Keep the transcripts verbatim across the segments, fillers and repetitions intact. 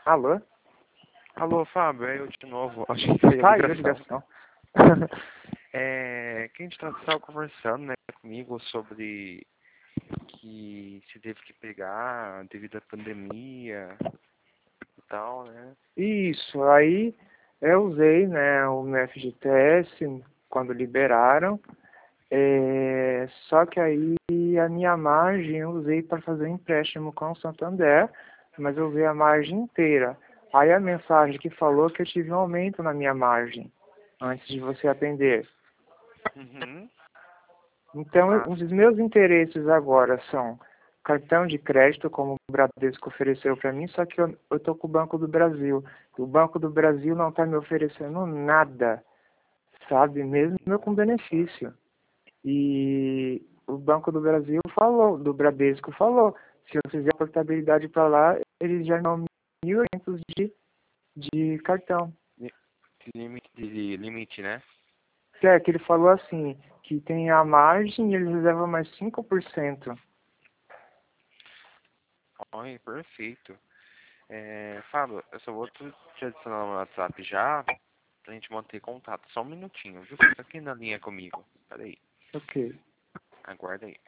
Alô? Alô, Fábio, é eu de novo. Acho que foi a Caiu a ligação. ligação. É, que a gente estava conversando, né, comigo sobre que se teve que pegar devido à pandemia e tal, né? Isso, aí eu usei, né, o meu F G T S quando liberaram, é, só que aí a minha margem eu usei para fazer empréstimo com o Santander, mas eu usei a margem inteira. Aí a mensagem que falou que eu tive um aumento na minha margem antes de você atender. Uhum. Então, Ah, um dos meus interesses agora são cartão de crédito, como o Bradesco ofereceu para mim, só que eu estou com o Banco do Brasil. O Banco do Brasil não está me oferecendo nada, sabe? Mesmo com benefício. E o Banco do Brasil falou, do Bradesco falou, se eu fizer a portabilidade para lá, eles já dão mil e oitocentos de, de cartão. li- limite, de limite, né? É, que ele falou assim, que tem a margem e eles reservam mais cinco por cento. Oi, perfeito. É, Fábio, eu só vou te te adicionar no WhatsApp já pra gente manter contato. Só um minutinho, viu? Fica aqui na linha comigo. Pera aí, Ok. aguarda aí.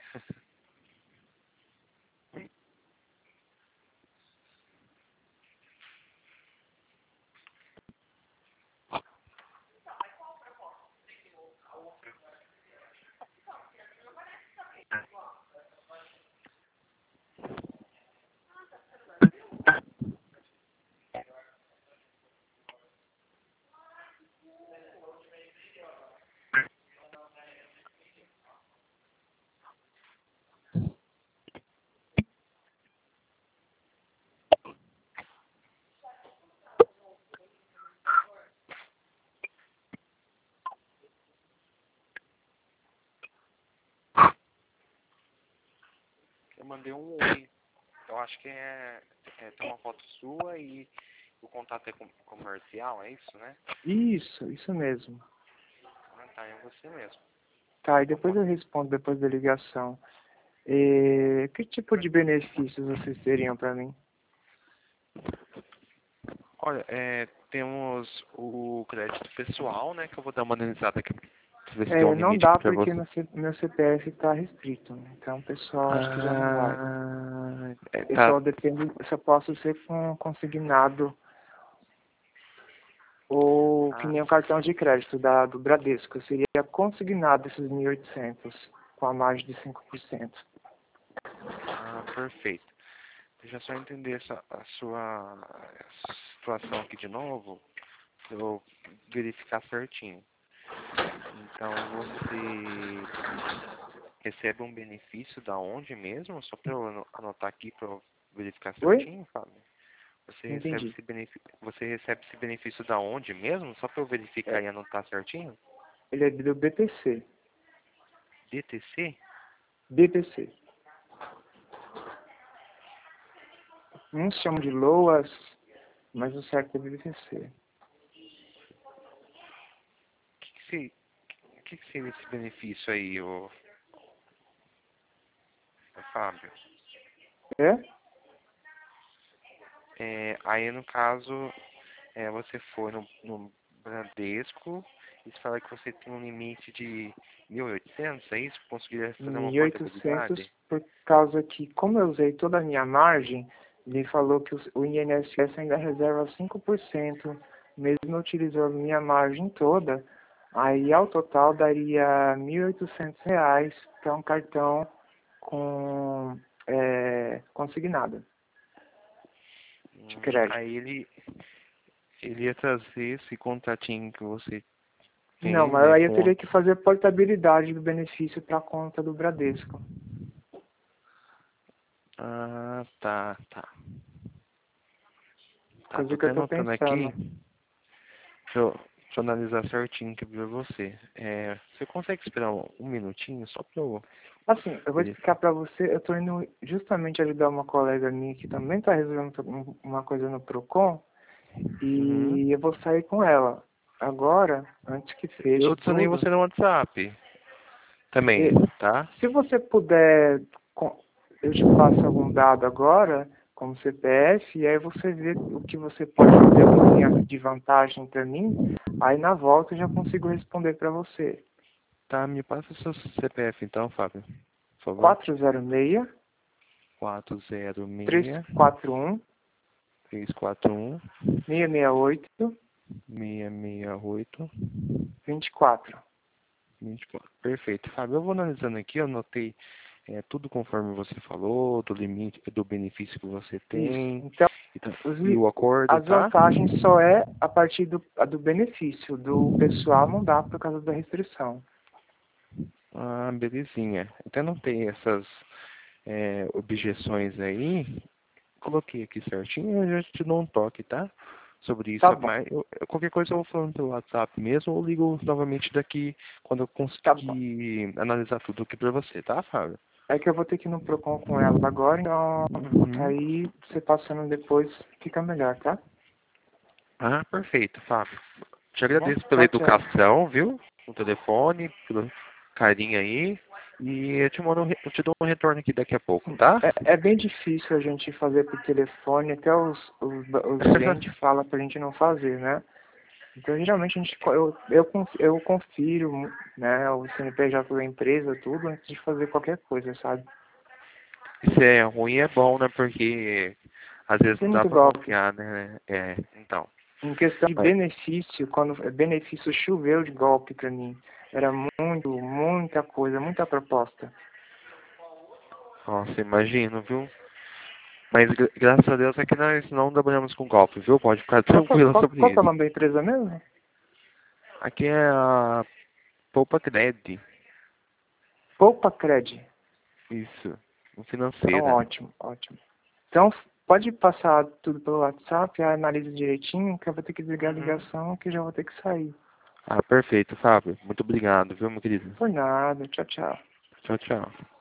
Eu mandei um oi. Eu acho que é, é tem uma foto sua e o contato é com, comercial, é isso, né? Isso, isso mesmo. Ah, tá, é você mesmo. Tá, e depois eu respondo depois da ligação. E, que tipo de benefícios vocês teriam para mim? Olha, é, temos o crédito pessoal, né? Que eu vou dar uma analisada aqui pra ver se tem um É, não limite dá aqui pra porque você. meu, C- meu C P F está restrito, né? Então o pessoal acho que já não vai. Ah, é, Eu tá. só dependo, eu só posso ser com consignado ou que Ah, nem o cartão de crédito da, do Bradesco. Eu seria consignado esses mil e oitocentos com a margem de cinco por cento. ah, perfeito. Deixa eu só entender essa, a sua situação aqui de novo, pra eu verificar certinho. Então, você recebe um benefício da onde mesmo? Só para eu ano- anotar aqui para eu verificar Oi? certinho, Fábio. Você Não recebe entendi. esse benefício, você recebe esse benefício da onde mesmo? Só para eu verificar É, e anotar certinho? ele é do B P C. D T C? B P C. Uns chamam de LOAS, mas o certo é B P C. O que, que, se- que, que seria esse benefício aí, ô, ô Fábio? É? É, aí no caso, é, você foi no, no Bradesco e você fala que você tem um limite de mil e oitocentos, é isso? Conseguiria fazer uma mil e oitocentos portabilidade? por causa que, como eu usei toda a minha margem, ele falou que o o I N S S ainda reserva cinco por cento, mesmo utilizando minha margem toda, aí ao total daria mil e oitocentos reais para um cartão com é, consignado de Hum, crédito. aí ele, ele ia trazer esse contatinho que você Não, tem, mas né, aí eu com... teria que fazer portabilidade do benefício para a conta do Bradesco. Ah, tá, tá. Tá, tô Coisa que eu até estou anotando aqui. pensando. Deixa eu, deixa eu analisar certinho aqui pra você. É, você consegue esperar um, um minutinho só pra eu Assim, eu vou explicar verificar? para você, eu estou indo justamente ajudar uma colega minha que também está resolvendo um- uma coisa no Procon Uhum. e eu vou sair com ela. Agora, antes que Eu feche adicionei tudo, você no WhatsApp também, e tá? se você puder, com- eu te passo algum dado agora, como C P F, e aí você vê o que você pode fazer, o que tem de vantagem para mim, aí na volta eu já consigo responder para você. Tá, me passa o seu C P F então, Fábio, por favor. quatro zero seis, quatro zero três seis, quatro um, três quatro um, seis seis oito, seis seis oito, vinte e quatro. vinte e quatro. Perfeito, Fábio. Eu vou analisando aqui, eu anotei é, tudo conforme você falou, do limite, do benefício que você tem, Isso. Então, então, os, e o acordo, as tá? vantagens só é a partir do, a do benefício. Do pessoal não dá por causa da restrição. Ah, belezinha. Então não tem essas é, objeções aí. Coloquei aqui certinho, eu já te dou um toque, tá? Sobre isso. Tá bom, Mas eu- eu- qualquer coisa eu vou falando pelo WhatsApp mesmo, ou ligo novamente daqui quando eu tá bom. conseguir analisar tudo aqui pra você, tá, Fábio? É que eu vou ter que ir no Procon com ela agora, então Uhum. aí você passando depois fica melhor, tá? Ah, perfeito, Fábio. Te Tá bom? agradeço pela Tchau, tchau. educação, viu? No telefone, pelo carinho aí. E eu te mando, um re- eu te dou um retorno aqui daqui a pouco, tá? É, é bem difícil a gente fazer por telefone, até os, os, os gerentes falam pra gente não fazer, né? Então, geralmente, a gente, eu, eu, conf- eu confiro, né, o C N P J da empresa, tudo, antes de fazer qualquer coisa, sabe? Isso é ruim e é bom, né? Porque às vezes Tem não dá muito pra golpe. confiar, né? É, então. Em questão de Vai. benefício, quando é benefício choveu de golpe pra mim. Era muito, muita coisa, muita proposta. Nossa, imagino, viu? Mas gra- graças a Deus é que nós não trabalhamos com golpe, viu? Pode ficar Qual, que é- tranquilo qual, sobre qual que é o isso. nome da empresa mesmo? Aqui é a Poupa Cred. Poupa Cred. Isso. Um Então, financeira. ótimo, ótimo. Então, pode passar tudo pelo WhatsApp, analisa direitinho, que eu vou ter que desligar a Uhum. ligação, que eu já vou ter que sair. Ah, perfeito, Fábio. Muito obrigado, viu, meu querido? Por nada, tchau, tchau. Tchau, tchau.